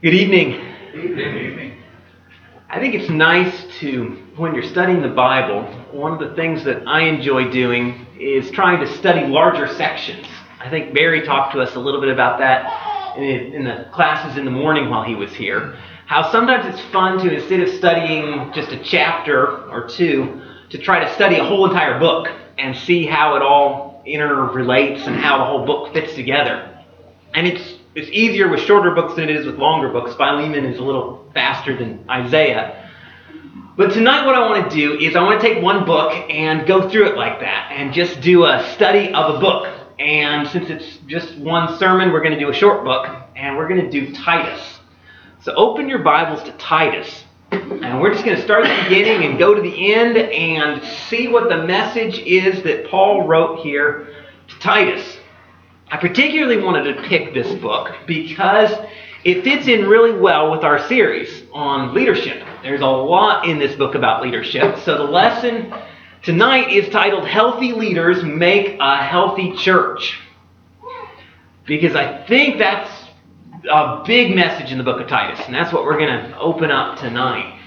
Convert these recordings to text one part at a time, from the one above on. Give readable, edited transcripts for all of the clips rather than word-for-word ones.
Good evening. Good evening. I think it's nice to, when you're studying the Bible, one of the things that I enjoy doing is trying to study larger sections. I think Barry talked to us a little bit about that in the classes in the morning while he was here. How sometimes it's fun to, instead of studying just a chapter or two, to try to study a whole entire book and see how it all interrelates and how the whole book fits together. And it's easier with shorter books than it is with longer books. Philemon is a little faster than Isaiah. But tonight what I want to do is I want to take one book and go through it like that and just do a study of a book. And since it's just one sermon, we're going to do a short book, and we're going to do Titus. So open your Bibles to Titus. And we're just going to start at the beginning and go to the end and see what the message is that Paul wrote here to Titus. I particularly wanted to pick this book because it fits in really well with our series on leadership. There's a lot in this book about leadership. So the lesson tonight is titled, Healthy Leaders Make a Healthy Church. Because I think that's a big message in the book of Titus, and that's what we're going to open up tonight.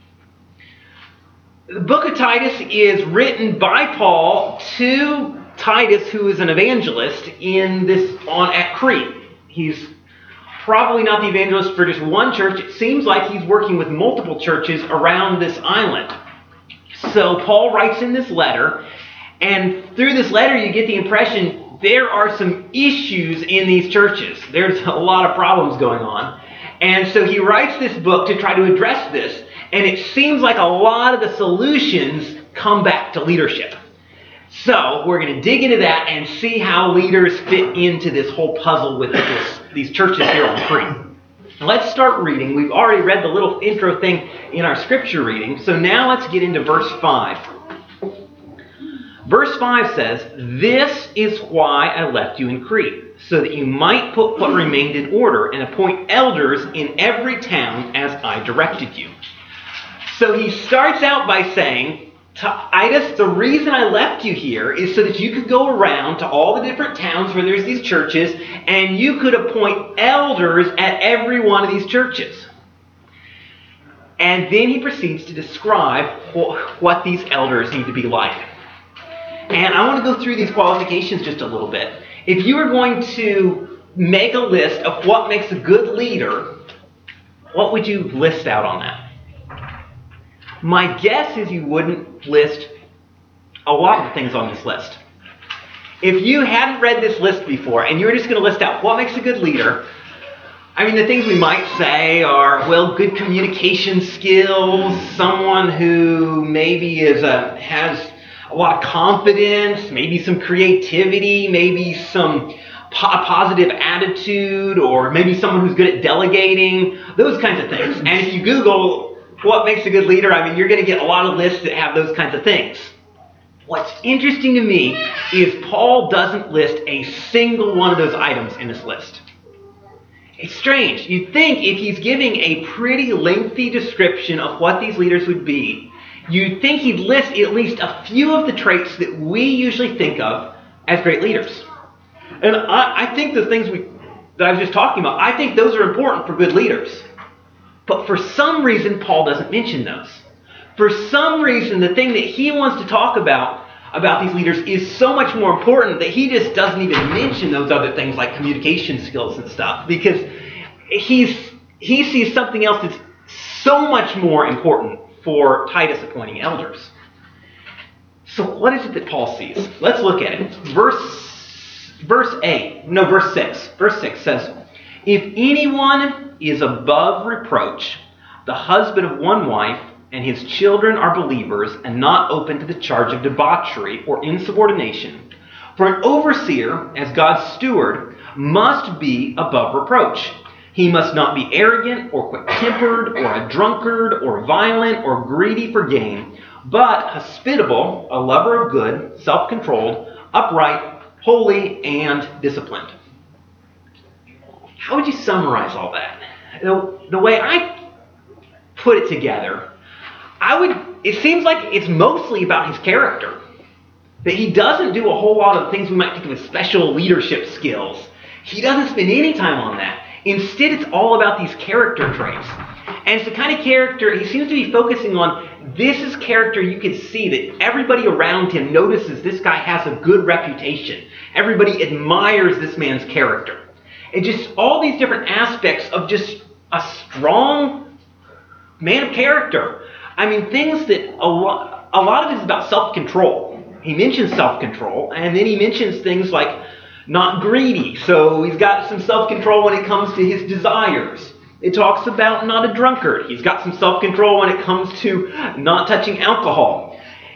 The book of Titus is written by Paul to Titus, who is an evangelist at Crete. He's probably not the evangelist for just one church. It seems like he's working with multiple churches around this island. So Paul writes in this letter, and through this letter you get the impression there are some issues in these churches. There's a lot of problems going on. And so he writes this book to try to address this, and it seems like a lot of the solutions come back to leadership. So we're going to dig into that and see how leaders fit into this whole puzzle with these churches here on Crete. Let's start reading. We've already read the little intro thing in our scripture reading. So now let's get into verse 5. Verse 5 says, "This is why I left you in Crete, so that you might put what remained in order and appoint elders in every town as I directed you." So he starts out by saying, Titus, the reason I left you here is so that you could go around to all the different towns where there's these churches, and you could appoint elders at every one of these churches. And then he proceeds to describe what these elders need to be like. And I want to go through these qualifications just a little bit. If you were going to make a list of what makes a good leader, what would you list out on that? My guess is you wouldn't list a lot of things on this list. If you hadn't read this list before and you were just going to list out what makes a good leader, I mean, the things we might say are, well, good communication skills, someone who maybe has a lot of confidence, maybe some creativity, maybe some positive attitude, or maybe someone who's good at delegating, those kinds of things. And if you Google what makes a good leader, I mean, you're going to get a lot of lists that have those kinds of things. What's interesting to me is Paul doesn't list a single one of those items in this list. It's strange. You'd think if he's giving a pretty lengthy description of what these leaders would be, you'd think he'd list at least a few of the traits that we usually think of as great leaders. And I think the things that I was just talking about, I think those are important for good leaders. But for some reason, Paul doesn't mention those. For some reason, the thing that he wants to talk about these leaders is so much more important that he just doesn't even mention those other things like communication skills and stuff, because he sees something else that's so much more important for Titus appointing elders. So what is it that Paul sees? Let's look at it. Verse 6. Verse 6 says, "If anyone is above reproach, the husband of one wife, and his children are believers and not open to the charge of debauchery or insubordination. For an overseer, as God's steward, must be above reproach. He must not be arrogant or quick-tempered or a drunkard or violent or greedy for gain, but hospitable, a lover of good, self-controlled, upright, holy, and disciplined." How would you summarize all that? The way I put it together, it seems like it's mostly about his character. That he doesn't do a whole lot of things we might think of as special leadership skills. He doesn't spend any time on that. Instead, it's all about these character traits. And it's the kind of character he seems to be focusing on. This is character you can see that everybody around him notices this guy has a good reputation. Everybody admires this man's character. And just all these different aspects of just a strong man of character. I mean, things that a lot of it is about self-control. He mentions self-control, and then he mentions things like not greedy. So he's got some self-control when it comes to his desires. It talks about not a drunkard. He's got some self-control when it comes to not touching alcohol.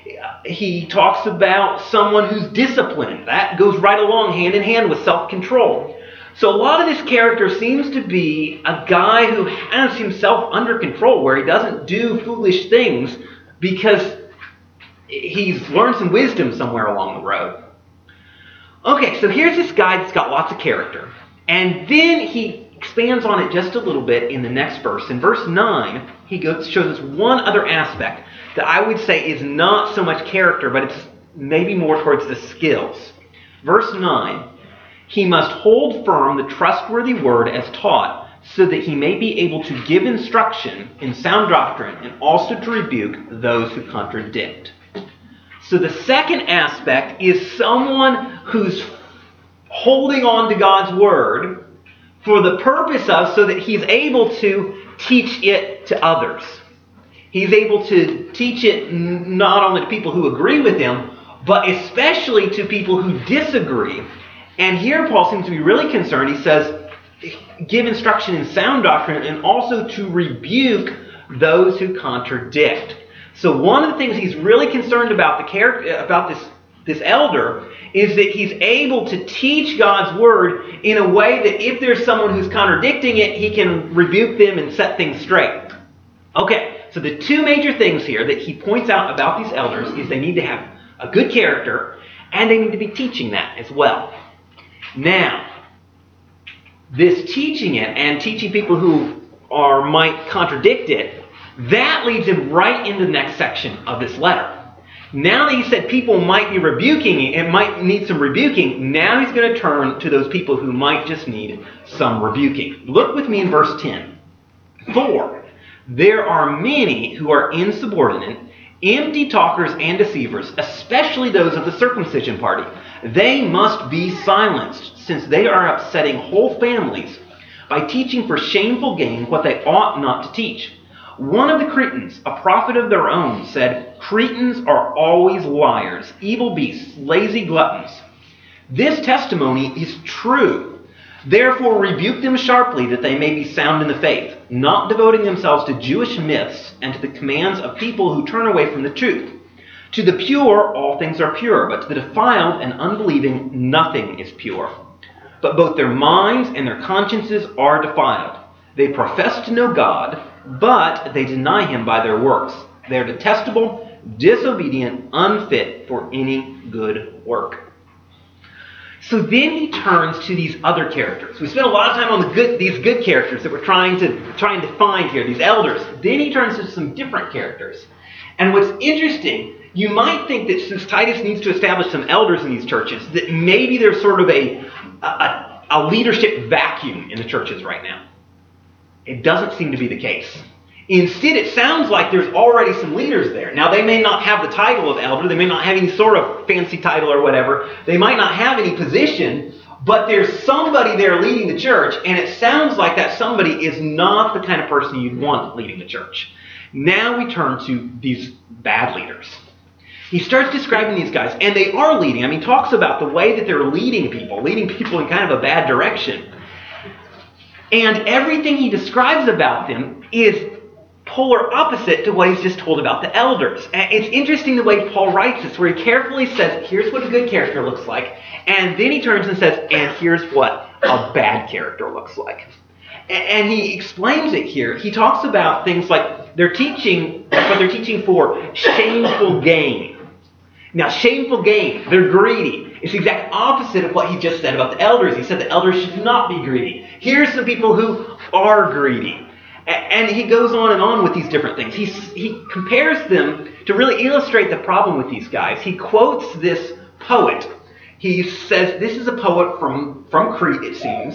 He talks about someone who's disciplined. That goes right along hand in hand with self-control. So a lot of this character seems to be a guy who has himself under control, where he doesn't do foolish things because he's learned some wisdom somewhere along the road. Okay, so here's this guy that's got lots of character. And then he expands on it just a little bit in the next verse. In verse 9, he shows us one other aspect that I would say is not so much character, but it's maybe more towards the skills. Verse 9, he must hold firm the trustworthy word as taught, so that he may be able to give instruction in sound doctrine and also to rebuke those who contradict. So the second aspect is someone who's holding on to God's word for the purpose of, so that he's able to teach it to others. He's able to teach it not only to people who agree with him, but especially to people who disagree. And here Paul seems to be really concerned. He says, give instruction in sound doctrine and also to rebuke those who contradict. So one of the things he's really concerned about this elder is that he's able to teach God's word in a way that if there's someone who's contradicting it, he can rebuke them and set things straight. Okay, so the two major things here that he points out about these elders is they need to have a good character and they need to be teaching that as well. Now, this teaching it and teaching people who might contradict it, that leads him right into the next section of this letter. Now that he said people might be rebuking it, might need some rebuking, now he's going to turn to those people who might just need some rebuking. Look with me in verse 10. For there are many who are insubordinate, empty talkers and deceivers, especially those of the circumcision party. They must be silenced, since they are upsetting whole families by teaching for shameful gain what they ought not to teach. One of the Cretans, a prophet of their own, said, Cretans are always liars, evil beasts, lazy gluttons. This testimony is true. Therefore rebuke them sharply, that they may be sound in the faith, not devoting themselves to Jewish myths and to the commands of people who turn away from the truth. To the pure, all things are pure, but to the defiled and unbelieving, nothing is pure. But both their minds and their consciences are defiled. They profess to know God, but they deny him by their works. They are detestable, disobedient, unfit for any good work. So then he turns to these other characters. We spent a lot of time on these good characters that we're trying to find here, these elders. Then he turns to some different characters. And what's interesting, you might think that since Titus needs to establish some elders in these churches, that maybe there's sort of a leadership vacuum in the churches right now. It doesn't seem to be the case. Instead, it sounds like there's already some leaders there. Now, they may not have the title of elder. They may not have any sort of fancy title or whatever. They might not have any position, but there's somebody there leading the church, and it sounds like that somebody is not the kind of person you'd want leading the church. Now we turn to these bad leaders. He starts describing these guys, and they are leading. I mean, he talks about the way that they're leading people in kind of a bad direction. And everything he describes about them is polar opposite to what he's just told about the elders. And it's interesting the way Paul writes this, where he carefully says, here's what a good character looks like. And then he turns and says, and here's what a bad character looks like. And he explains it here. He talks about things like they're teaching for shameful gain. Now, shameful gain, they're greedy. It's the exact opposite of what he just said about the elders. He said the elders should not be greedy. Here's some people who are greedy. And he goes on with these different things. He compares them to really illustrate the problem with these guys. He quotes this poet. He says this is a poet from Crete, it seems.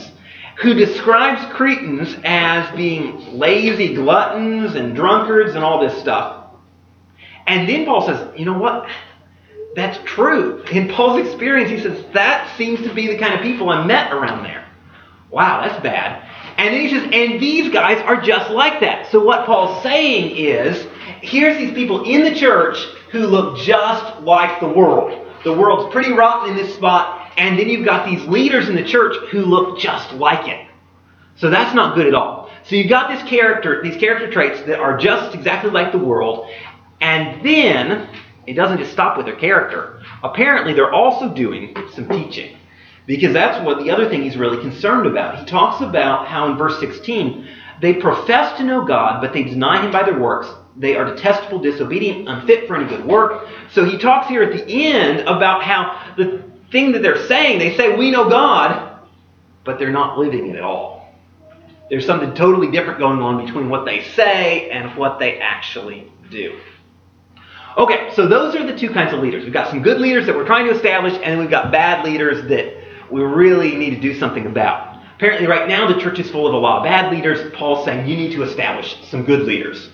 who describes Cretans as being lazy gluttons and drunkards and all this stuff. And then Paul says, you know what? That's true. In Paul's experience, he says, that seems to be the kind of people I met around there. Wow, that's bad. And then he says, and these guys are just like that. So what Paul's saying is, here's these people in the church who look just like the world. The world's pretty rotten in this spot, and then you've got these leaders in the church who look just like it. So that's not good at all. So you've got these character traits that are just exactly like the world, and then it doesn't just stop with their character. Apparently they're also doing some teaching, because that's what the other thing he's really concerned about. He talks about how in verse 16, they profess to know God, but they deny Him by their works. They are detestable, disobedient, unfit for any good work. So he talks here at the end about how the thing that they're saying, they say, we know God, but they're not living it at all. There's something totally different going on between what they say and what they actually do. Okay, so those are the two kinds of leaders. We've got some good leaders that we're trying to establish, and then we've got bad leaders that we really need to do something about. Apparently right now the church is full of a lot of bad leaders. Paul's saying you need to establish some good leaders.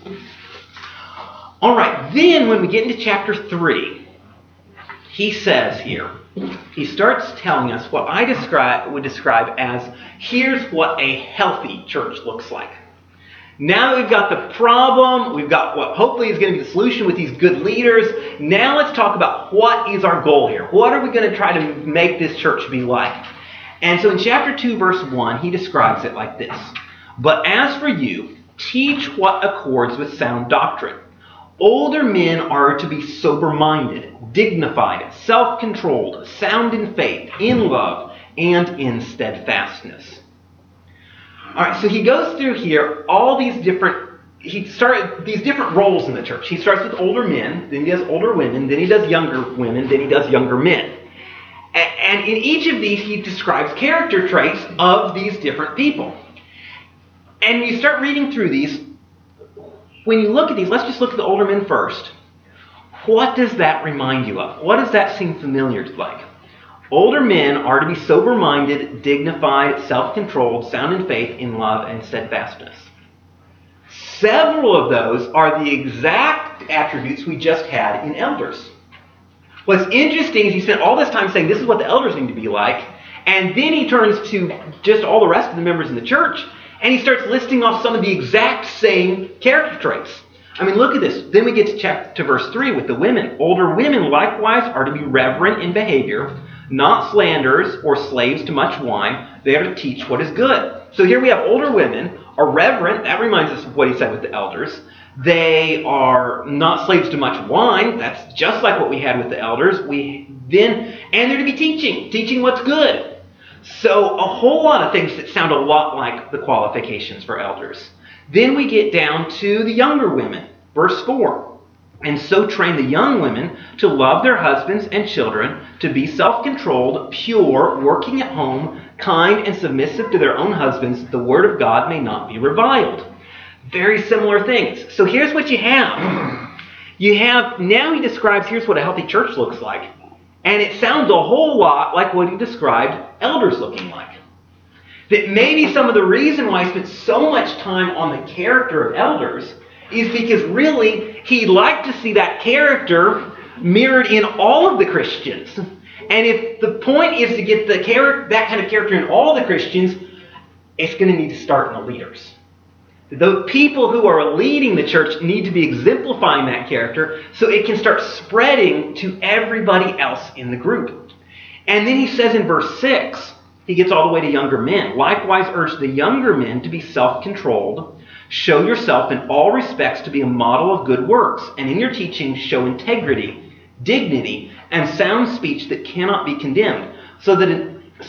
All right, then when we get into chapter 3, he says here, he starts telling us what I would describe as, here's what a healthy church looks like. Now that we've got the problem, we've got what hopefully is going to be the solution with these good leaders, now let's talk about what is our goal here. What are we going to try to make this church be like? And so in chapter 2, verse 1, he describes it like this. But as for you, teach what accords with sound doctrine. Older men are to be sober-minded, dignified, self-controlled, sound in faith, in love, and in steadfastness. All right, so he goes through here all these different roles in the church. He starts with older men, then he does older women, then he does younger women, then he does younger men. And in each of these, he describes character traits of these different people. And when you start reading through these, when you look at these, let's just look at the older men first. What does that remind you of? What does that seem familiar to like? Older men are to be sober-minded, dignified, self-controlled, sound in faith, in love, and steadfastness. Several of those are the exact attributes we just had in elders. What's interesting is he spent all this time saying this is what the elders need to be like, and then he turns to just all the rest of the members in the church, and he starts listing off some of the exact same character traits. I mean, look at this. Then we get to verse 3 with the women. Older women likewise are to be reverent in behavior, not slanderers or slaves to much wine. They are to teach what is good. So here we have older women are reverent. That reminds us of what he said with the elders. They are not slaves to much wine. That's just like what we had with the elders. And they're to be teaching what's good. So a whole lot of things that sound a lot like the qualifications for elders. Then we get down to the younger women. Verse 4. And so train the young women to love their husbands and children, to be self-controlled, pure, working at home, kind and submissive to their own husbands, the word of God may not be reviled. Very similar things. So here's what you have. Now he describes, here's what a healthy church looks like. And it sounds a whole lot like what he described elders looking like. That maybe some of the reason why he spent so much time on the character of elders is because really he'd like to see that character mirrored in all of the Christians. And if the point is to get that kind of character in all the Christians, it's going to need to start in the leaders. The people who are leading the church need to be exemplifying that character so it can start spreading to everybody else in the group. And then he says in verse 6, he gets all the way to younger men. Likewise urge the younger men to be self-controlled. Show yourself in all respects to be a model of good works, and in your teaching show integrity, dignity, and sound speech that cannot be condemned, so that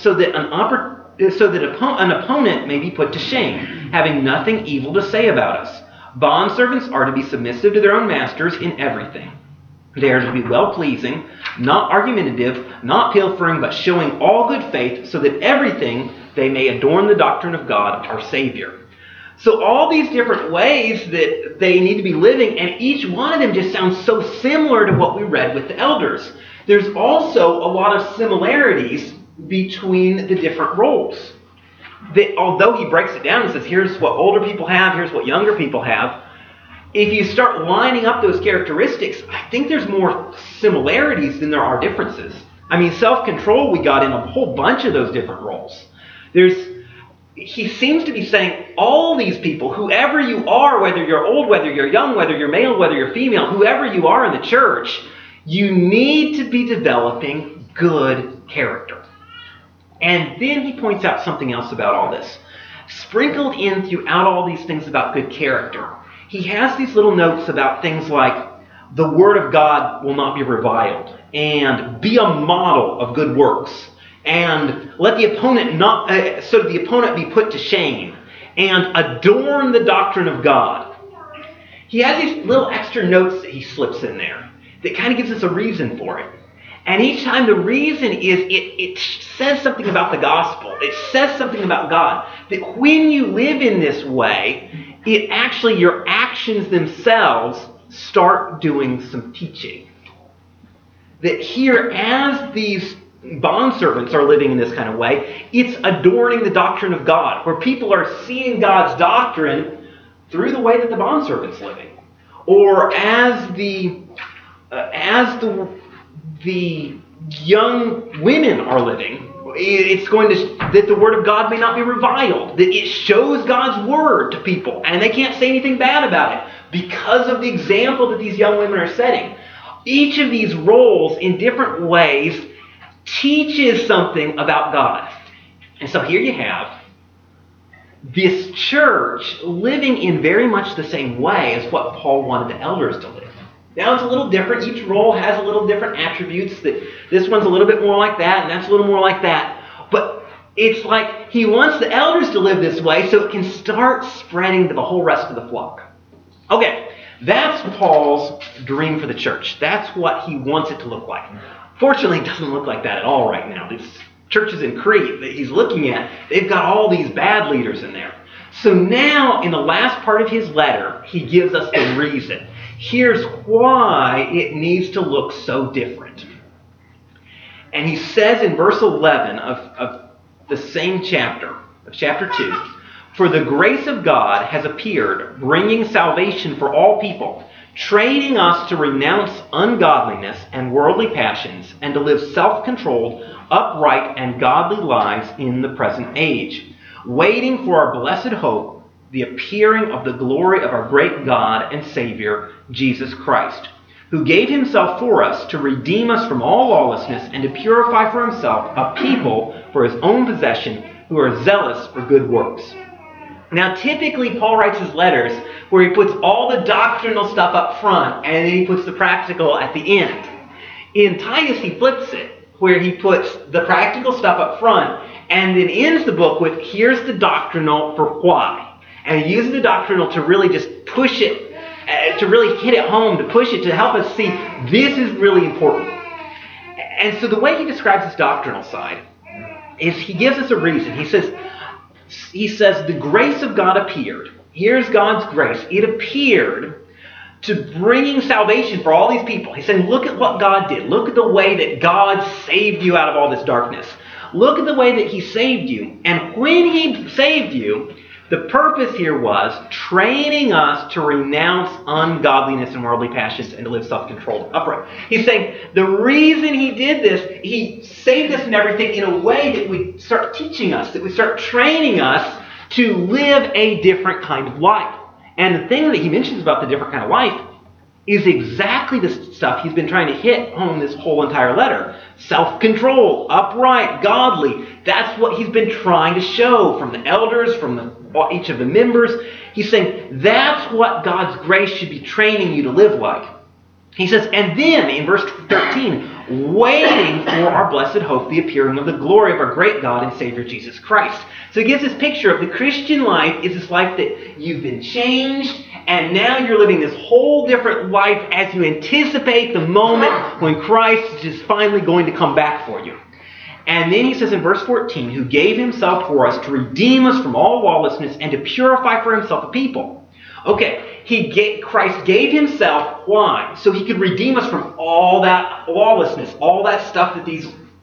an opponent may be put to shame, having nothing evil to say about us. Bondservants are to be submissive to their own masters in everything. They are to be well-pleasing, not argumentative, not pilfering, but showing all good faith, so that everything they may adorn the doctrine of God, our Savior. So all these different ways that they need to be living, and each one of them just sounds so similar to what we read with the elders. There's also a lot of similarities between the different roles. that although he breaks it down and says, here's what older people have, here's what younger people have, if you start lining up those characteristics, I think there's more similarities than there are differences. I mean, self-control, we got in a whole bunch of those different roles. He seems to be saying all these people, whoever you are, whether you're old, whether you're young, whether you're male, whether you're female, whoever you are in the church, you need to be developing good character. And then he points out something else about all this. Sprinkled in throughout all these things about good character, he has these little notes about things like the word of God will not be reviled, and be a model of good works, and let the opponent so that the opponent be put to shame, and adorn the doctrine of God. He has these little extra notes that he slips in there that kind of gives us a reason for it. And each time the reason is it says something about the gospel. It says something about God. That when you live in this way, it actually, your actions themselves start doing some teaching. That here, as these bondservants are living in this kind of way, it's adorning the doctrine of God, where people are seeing God's doctrine through the way that the bondservant's living. Or as the young women are living, it's going to, that the word of God may not be reviled, that it shows God's word to people, and they can't say anything bad about it because of the example that these young women are setting. Each of these roles in different ways teaches something about God. And so here you have this church living in very much the same way as what Paul wanted the elders to live. Now it's a little different. Each role has a little different attributes. That this one's a little bit more like that, and that's a little more like that. But it's like he wants the elders to live this way so it can start spreading to the whole rest of the flock. Okay, that's Paul's dream for the church. That's what he wants it to look like. Fortunately, it doesn't look like that at all right now. These churches in Crete that he's looking at, they've got all these bad leaders in there. So now, in the last part of his letter, he gives us the reason. Here's why it needs to look so different. And he says in verse 11 of the same chapter, of chapter 2, "For the grace of God has appeared, bringing salvation for all people, training us to renounce ungodliness and worldly passions, and to live self-controlled, upright, and godly lives in the present age, waiting for our blessed hope, the appearing of the glory of our great God and Savior, Jesus Christ, who gave himself for us to redeem us from all lawlessness and to purify for himself a people for his own possession who are zealous for good works." Now, typically, Paul writes his letters where he puts all the doctrinal stuff up front and then he puts the practical at the end. In Titus, he flips it, where he puts the practical stuff up front and then ends the book with, here's the doctrinal for why. And he uses the doctrinal to really just push it, to really hit it home, to push it, to help us see this is really important. And so the way he describes his doctrinal side is he gives us a reason. He says the grace of God appeared. Here's God's grace. It appeared to bringing salvation for all these people. He's saying, look at what God did. Look at the way that God saved you out of all this darkness. Look at the way that he saved you. And when he saved you, the purpose here was training us to renounce ungodliness and worldly passions and to live self-controlled, upright. He's saying the reason he did this, he saved us and everything in a way that would start teaching us, that would start training us to live a different kind of life. And the thing that he mentions about the different kind of life is exactly the stuff he's been trying to hit home this whole entire letter. Self-control, upright, godly. That's what he's been trying to show from the elders, from each of the members. He's saying that's what God's grace should be training you to live like. He says, and then in verse 13, waiting for our blessed hope, the appearing of the glory of our great God and Savior Jesus Christ. So he gives this picture of the Christian life is this life that you've been changed, and now you're living this whole different life as you anticipate the moment when Christ is finally going to come back for you. And then he says in verse 14, who gave himself for us to redeem us from all lawlessness and to purify for himself a people. Okay, Christ gave himself, why? So he could redeem us from all that lawlessness, all that stuff that these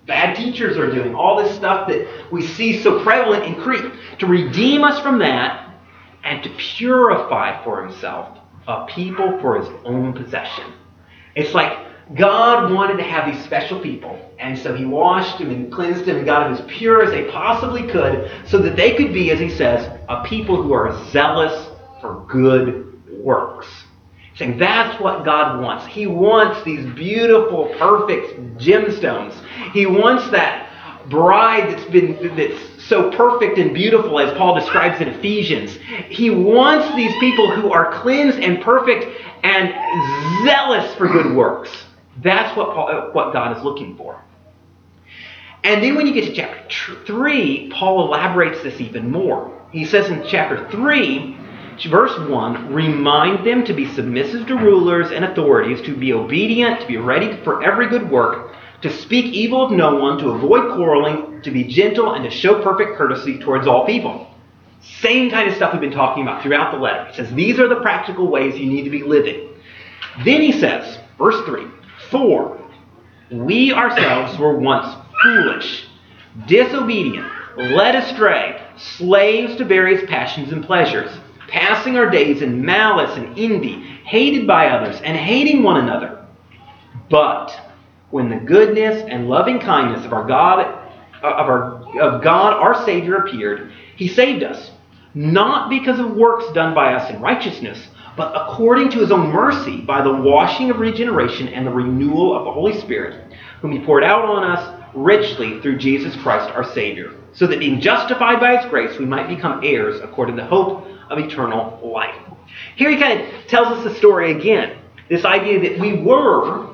bad teachers are doing, all this stuff that we see so prevalent in Crete, to redeem us from that and to purify for himself a people for his own possession. It's like God wanted to have these special people, and so he washed them and cleansed them and got them as pure as they possibly could so that they could be, as he says, a people who are zealous for good works. Saying that's what God wants. He wants these beautiful, perfect gemstones. He wants that bride that's so perfect and beautiful as Paul describes in Ephesians. He wants these people who are cleansed and perfect and zealous for good works. That's what God is looking for. And then when you get to chapter 3, Paul elaborates this even more. He says in chapter 3, verse 1, remind them to be submissive to rulers and authorities, to be obedient, to be ready for every good work, to speak evil of no one, to avoid quarreling, to be gentle, and to show perfect courtesy towards all people. Same kind of stuff we've been talking about throughout the letter. He says these are the practical ways you need to be living. Then he says, verse 3, for we ourselves were once foolish, disobedient, led astray, slaves to various passions and pleasures, passing our days in malice and envy, hated by others and hating one another. But when the goodness and loving kindness of God our Savior appeared, he saved us, not because of works done by us in righteousness, but according to his own mercy, by the washing of regeneration and the renewal of the Holy Spirit, whom he poured out on us richly through Jesus Christ our Savior, so that being justified by his grace, we might become heirs according to the hope of eternal life. Here he kind of tells us the story again. This idea that we were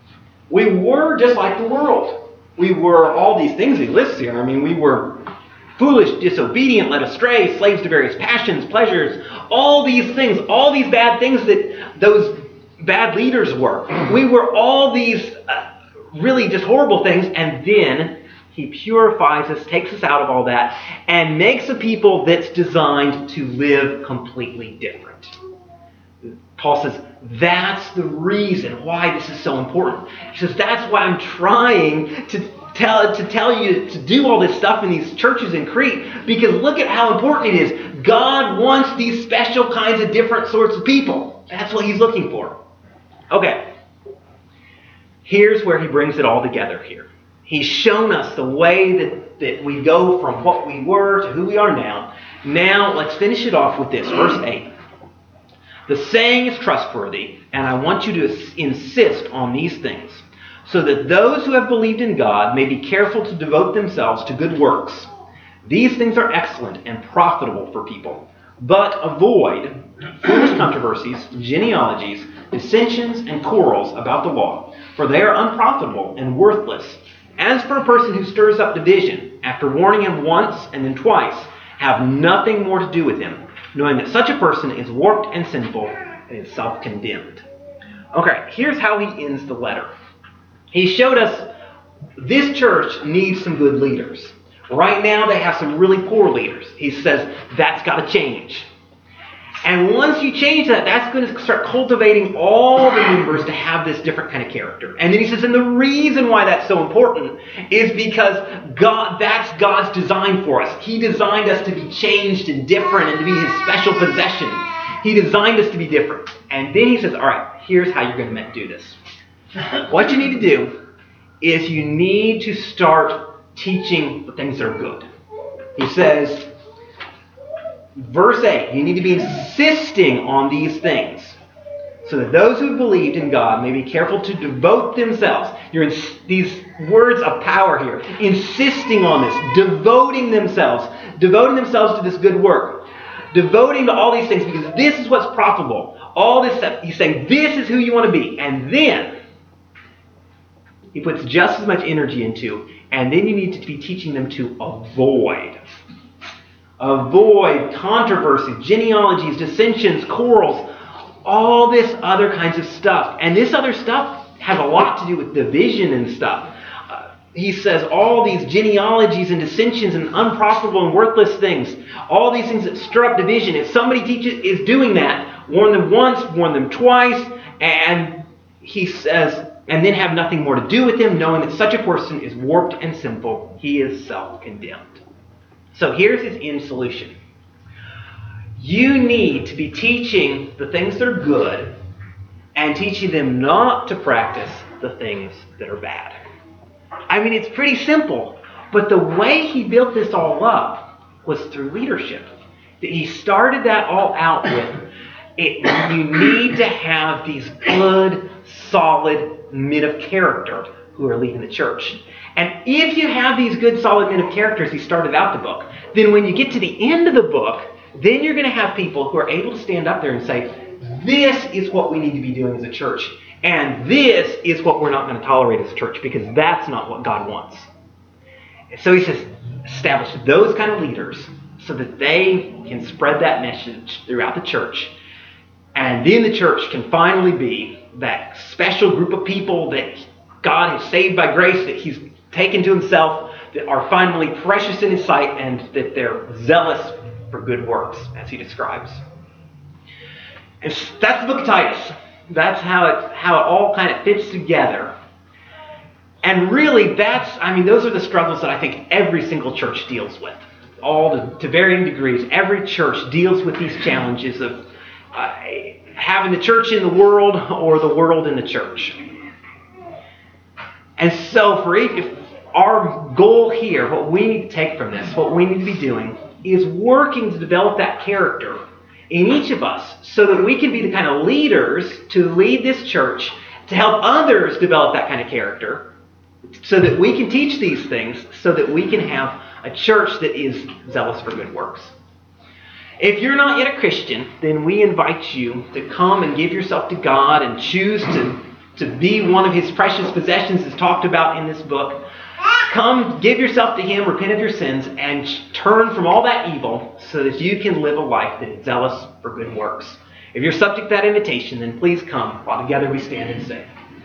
just like the world. We were all these things he lists here. I mean, we were foolish, disobedient, led astray, slaves to various passions, pleasures, all these things, all these bad things that those bad leaders were. We were all these really just horrible things, and then he purifies us, takes us out of all that, and makes a people that's designed to live completely different. Paul says, that's the reason why this is so important. He says, that's why I'm trying to tell you to do all this stuff in these churches in Crete, because look at how important it is. God wants these special kinds of different sorts of people. That's what he's looking for. Okay. Here's where he brings it all together here. He's shown us the way that we go from what we were to who we are now. Now, let's finish it off with this. Verse 8. The saying is trustworthy, and I want you to insist on these things, so that those who have believed in God may be careful to devote themselves to good works. These things are excellent and profitable for people. But avoid foolish controversies, genealogies, dissensions, and quarrels about the law, for they are unprofitable and worthless. As for a person who stirs up division, after warning him once and then twice, have nothing more to do with him, knowing that such a person is warped and sinful and is self-condemned. Okay, here's how he ends the letter. He showed us this church needs some good leaders. Right now they have some really poor leaders. He says that's got to change. And once you change that, that's going to start cultivating all the members to have this different kind of character. And then he says, and the reason why that's so important is because that's God's design for us. He designed us to be changed and different and to be his special possession. He designed us to be different. And then he says, all right, here's how you're going to do this. What you need to do is you need to start teaching the things that are good. He says, verse 8, you need to be insisting on these things, so that those who believed in God may be careful to devote themselves. These words of power here. Insisting on this. Devoting themselves to this good work. Devoting to all these things, because this is what's profitable. All this stuff. He's saying this is who you want to be. And then he puts just as much energy into, and then you need to be teaching them to avoid controversy, genealogies, dissensions, quarrels, all this other kinds of stuff. And this other stuff has a lot to do with division and stuff. He says all these genealogies and dissensions and unprofitable and worthless things, all these things that stir up division. If somebody is doing that, warn them once, warn them twice, and he says, and then have nothing more to do with him, knowing that such a person is warped and sinful. He is self-condemned. So here's his end solution. You need to be teaching the things that are good and teaching them not to practice the things that are bad. I mean, it's pretty simple, but the way he built this all up was through leadership. He started that all out with, you need to have these good, solid men of character who are leading the church. And if you have these good, solid men of character, as he started out the book, then when you get to the end of the book, then you're going to have people who are able to stand up there and say, this is what we need to be doing as a church. And this is what we're not going to tolerate as a church, because that's not what God wants. So he says, establish those kind of leaders so that they can spread that message throughout the church. And then the church can finally be that special group of people that God has saved by grace, that he's taken to himself, that are finally precious in his sight, and that they're zealous for good works, as he describes. And that's the book of Titus. That's how it all kind of fits together. And really, those are the struggles that I think every single church deals with. To varying degrees, every church deals with these challenges of having the church in the world or the world in the church. And so if our goal here, what we need to take from this, what we need to be doing, is working to develop that character in each of us so that we can be the kind of leaders to lead this church, to help others develop that kind of character, so that we can teach these things, so that we can have a church that is zealous for good works. If you're not yet a Christian, then we invite you to come and give yourself to God and choose to be one of his precious possessions as talked about in this book. Come, give yourself to him, repent of your sins, and turn from all that evil so that you can live a life that is zealous for good works. If you're subject to that invitation, then please come while together we stand and sing.